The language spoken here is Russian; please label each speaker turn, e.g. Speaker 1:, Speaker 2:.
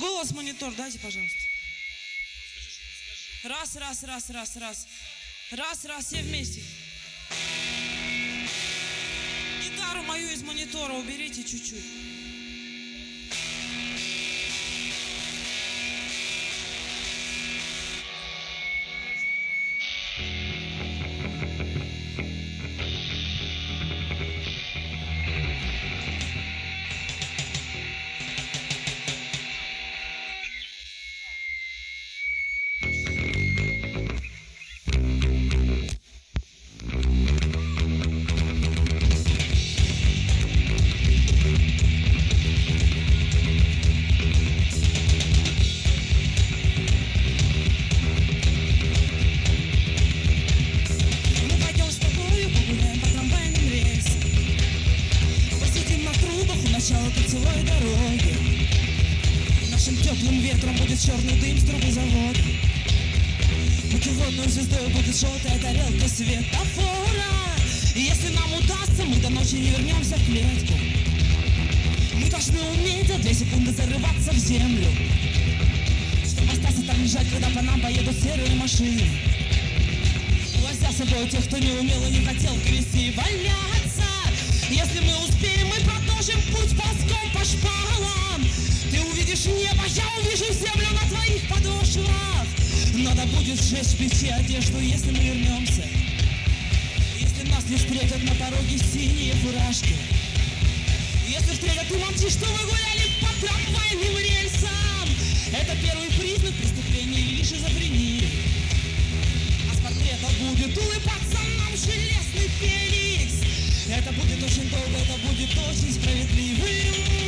Speaker 1: был у вас монитор? Дайте, пожалуйста. Раз. Раз, все вместе. Гитару мою из монитора уберите чуть-чуть.
Speaker 2: Черный дым с трубы завода. Путеводной звездой будет желтая тарелка светофора. И если нам удастся, мы до ночи не вернемся в клетку. Мы должны уметь за 2 секунды зарываться в землю, чтобы остаться там лежать, когда по нам поедут серые машины. Увозя с собой тех, кто не умел и не хотел грести и валяться. Если мы успеем, мы продолжим путь ползком по шпалам. Ты увидишь небо, я увижу землю на твоих подошвах. Надо будет сжечь в печи одежду, если мы вернемся. Если нас не встретят на дороге синие фуражки. Если встретят и молчишь, что вы гуляли по трамвайным рельсам. Это первый признак преступления или шизофрении. А с портрета будет улыбаться нам железный Феликс. Это будет очень долго, это будет очень справедливым.